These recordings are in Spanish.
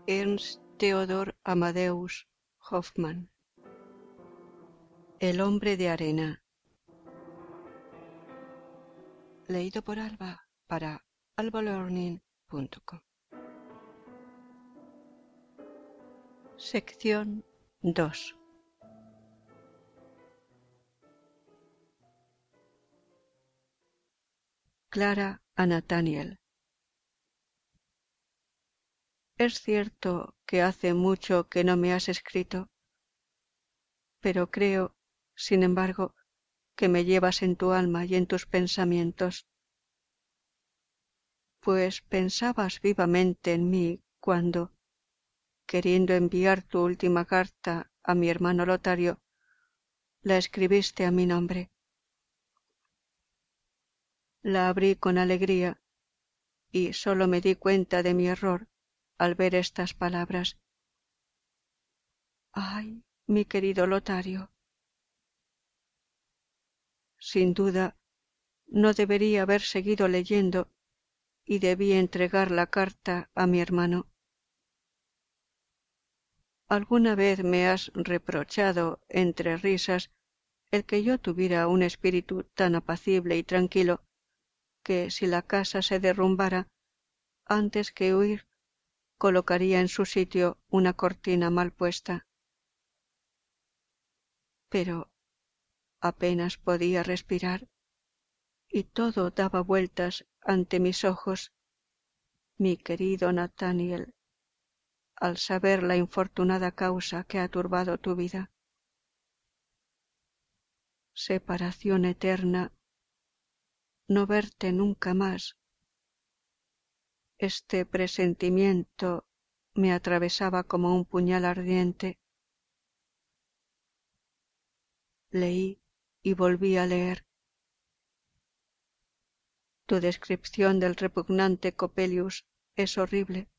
Ernst Theodor Amadeus Hoffmann. El hombre de arena. Leído por Alba para albalearning.com. Sección 2. Clara a Nathaniel. Es cierto que hace mucho que no me has escrito, pero creo, sin embargo, que me llevas en tu alma y en tus pensamientos, pues pensabas vivamente en mí cuando, queriendo enviar tu última carta a mi hermano Lotario, la escribiste a mi nombre. La abrí con alegría y sólo me di cuenta de mi error al ver estas palabras. ¡Ay, mi querido Lotario! Sin duda, no debería haber seguido leyendo y debí entregar la carta a mi hermano. Alguna vez me has reprochado, entre risas, el que yo tuviera un espíritu tan apacible y tranquilo, que si la casa se derrumbara, antes que huir, colocaría en su sitio una cortina mal puesta. Pero apenas podía respirar, y todo daba vueltas ante mis ojos, mi querido Nathaniel, al saber la infortunada causa que ha turbado tu vida. Separación eterna, no verte nunca más. Este presentimiento me atravesaba como un puñal ardiente. Leí y volví a leer. Tu descripción del repugnante Coppelius es horrible.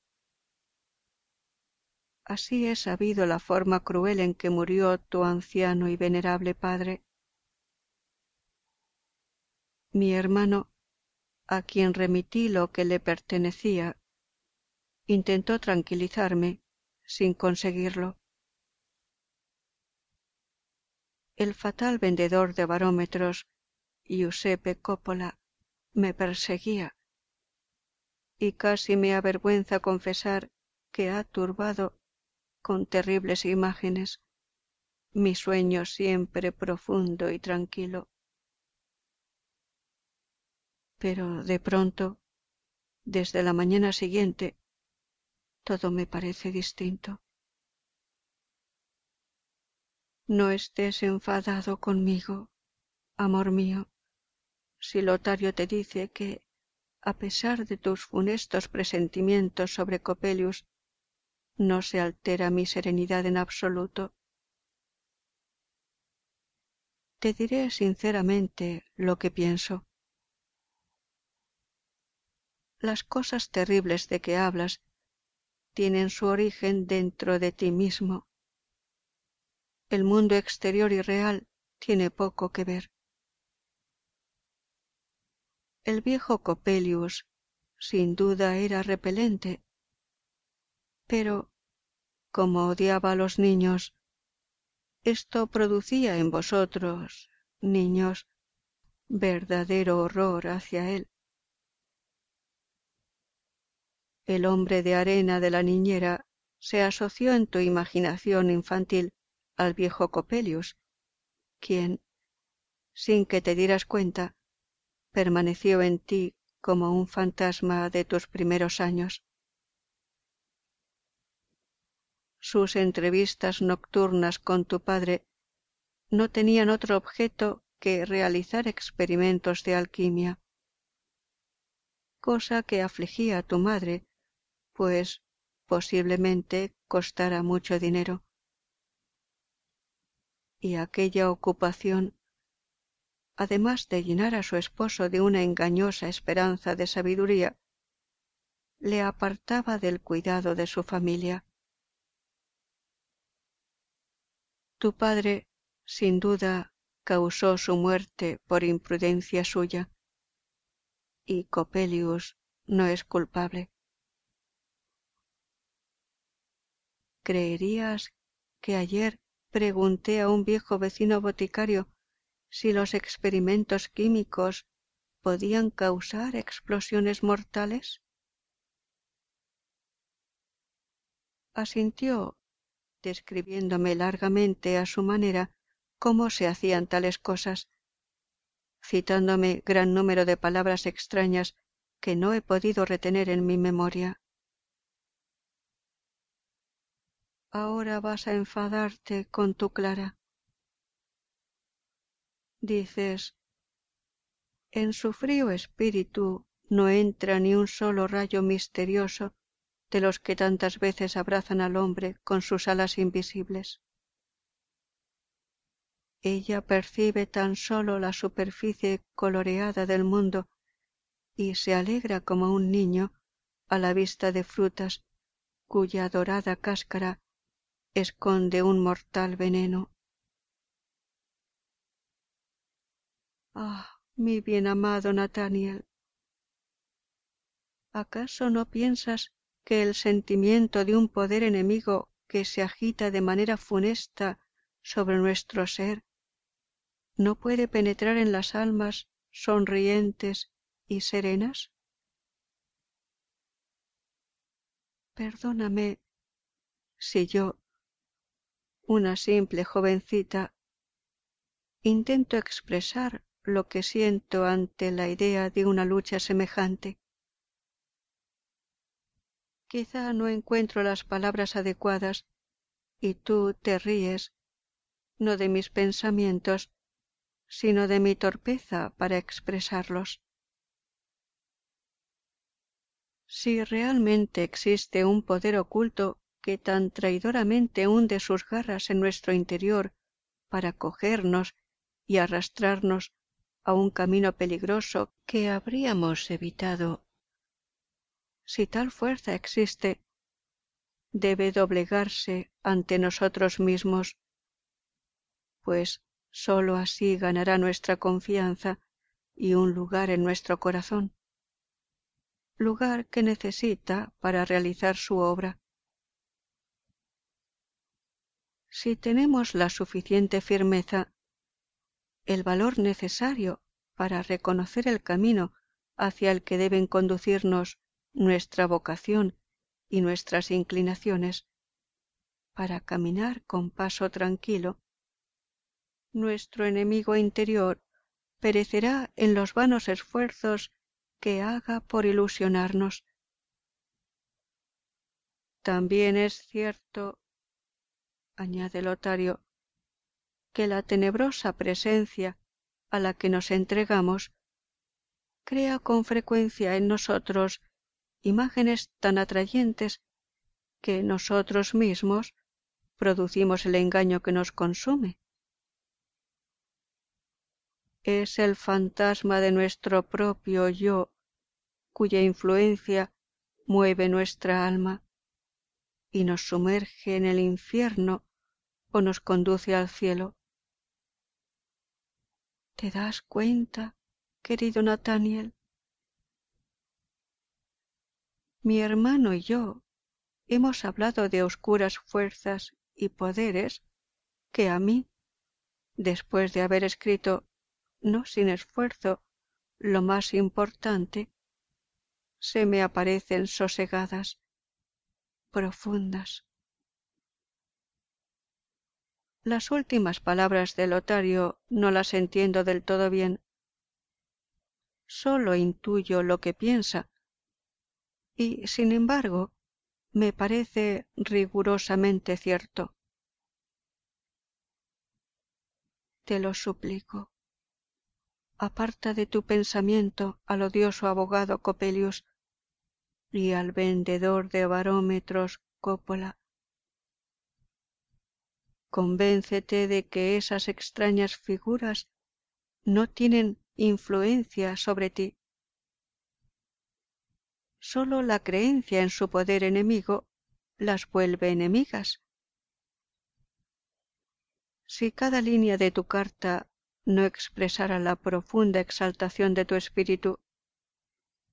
Así he sabido la forma cruel en que murió tu anciano y venerable padre. Mi hermano, a quien remití lo que le pertenecía, intentó tranquilizarme, sin conseguirlo. El fatal vendedor de barómetros, Giuseppe Coppola, me perseguía, y casi me avergüenza confesar que ha turbado con terribles imágenes mi sueño siempre profundo y tranquilo. Pero de pronto, desde la mañana siguiente, todo me parece distinto. No estés enfadado conmigo, amor mío, si Lotario te dice que, a pesar de tus funestos presentimientos sobre Coppelius, no se altera mi serenidad en absoluto. Te diré sinceramente lo que pienso. Las cosas terribles de que hablas tienen su origen dentro de ti mismo. El mundo exterior y real tiene poco que ver. El viejo Coppelius sin duda era repelente, pero como odiaba a los niños, esto producía en vosotros, niños, verdadero horror hacia él. El hombre de arena de la niñera se asoció en tu imaginación infantil al viejo Coppelius, quien, sin que te dieras cuenta, permaneció en ti como un fantasma de tus primeros años. Sus entrevistas nocturnas con tu padre no tenían otro objeto que realizar experimentos de alquimia, cosa que afligía a tu madre, pues posiblemente costara mucho dinero. Y aquella ocupación, además de llenar a su esposo de una engañosa esperanza de sabiduría, le apartaba del cuidado de su familia. Tu padre, sin duda, causó su muerte por imprudencia suya, y Coppelius no es culpable. ¿creerías que ayer pregunté a un viejo vecino boticario si los experimentos químicos podían causar explosiones mortales? Asintió, describiéndome largamente a su manera cómo se hacían tales cosas, citándome gran número de palabras extrañas que no he podido retener en mi memoria. Ahora vas a enfadarte con tu Clara. Dices, en su frío espíritu no entra ni un solo rayo misterioso de los que tantas veces abrazan al hombre con sus alas invisibles. Ella percibe tan solo la superficie coloreada del mundo y se alegra como un niño a la vista de frutas cuya dorada cáscara esconde un mortal veneno. Ah, mi bien amado Nathaniel, ¿acaso no piensas que el sentimiento de un poder enemigo que se agita de manera funesta sobre nuestro ser no puede penetrar en las almas sonrientes y serenas? Perdóname si yo, una simple jovencita, intento expresar lo que siento ante la idea de una lucha semejante. Quizá no encuentro las palabras adecuadas y tú te ríes, no de mis pensamientos, sino de mi torpeza para expresarlos. Si realmente existe un poder oculto que tan traidoramente hunde sus garras en nuestro interior para cogernos y arrastrarnos a un camino peligroso que habríamos evitado, si tal fuerza existe, debe doblegarse ante nosotros mismos, pues sólo así ganará nuestra confianza y un lugar en nuestro corazón, lugar que necesita para realizar su obra. Si tenemos la suficiente firmeza, el valor necesario para reconocer el camino hacia el que deben conducirnos nuestra vocación y nuestras inclinaciones, para caminar con paso tranquilo, nuestro enemigo interior perecerá en los vanos esfuerzos que haga por ilusionarnos. También es cierto, añade Lotario, que la tenebrosa presencia a la que nos entregamos crea con frecuencia en nosotros imágenes tan atrayentes que nosotros mismos producimos el engaño que nos consume. Es el fantasma de nuestro propio yo, cuya influencia mueve nuestra alma y nos sumerge en el infierno o nos conduce al cielo. ¿Te das cuenta, querido Nathaniel? Mi hermano y yo hemos hablado de oscuras fuerzas y poderes que a mí, después de haber escrito, no sin esfuerzo, lo más importante, se me aparecen sosegadas, profundas. Las últimas palabras de Lotario no las entiendo del todo bien. Sólo intuyo lo que piensa, y, sin embargo, me parece rigurosamente cierto. Te lo suplico, aparta de tu pensamiento al odioso abogado Coppelius y al vendedor de barómetros Coppola. Convéncete de que esas extrañas figuras no tienen influencia sobre ti. Sólo la creencia en su poder enemigo las vuelve enemigas. Si cada línea de tu carta no expresara la profunda exaltación de tu espíritu,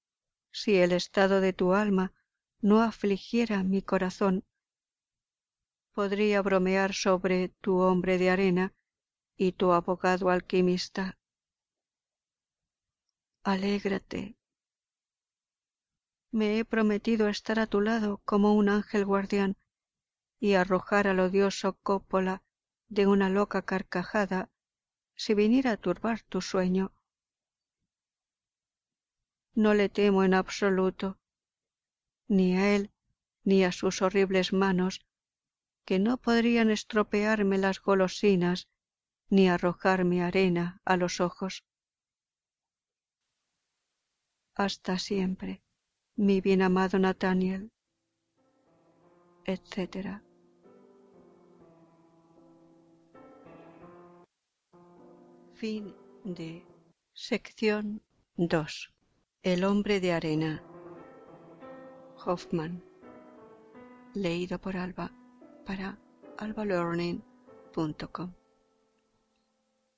si el estado de tu alma no afligiera mi corazón, podría bromear sobre tu hombre de arena y tu abogado alquimista. Alégrate. Me he prometido estar a tu lado como un ángel guardián y arrojar al odioso Coppola de una loca carcajada si viniera a turbar tu sueño. No le temo en absoluto, ni a él ni a sus horribles manos, que no podrían estropearme las golosinas ni arrojarme arena a los ojos. Hasta siempre, mi bien amado Nathaniel, etc. Fin de sección 2. El hombre de arena. Hoffman. Leído por Alba para albalearning.com.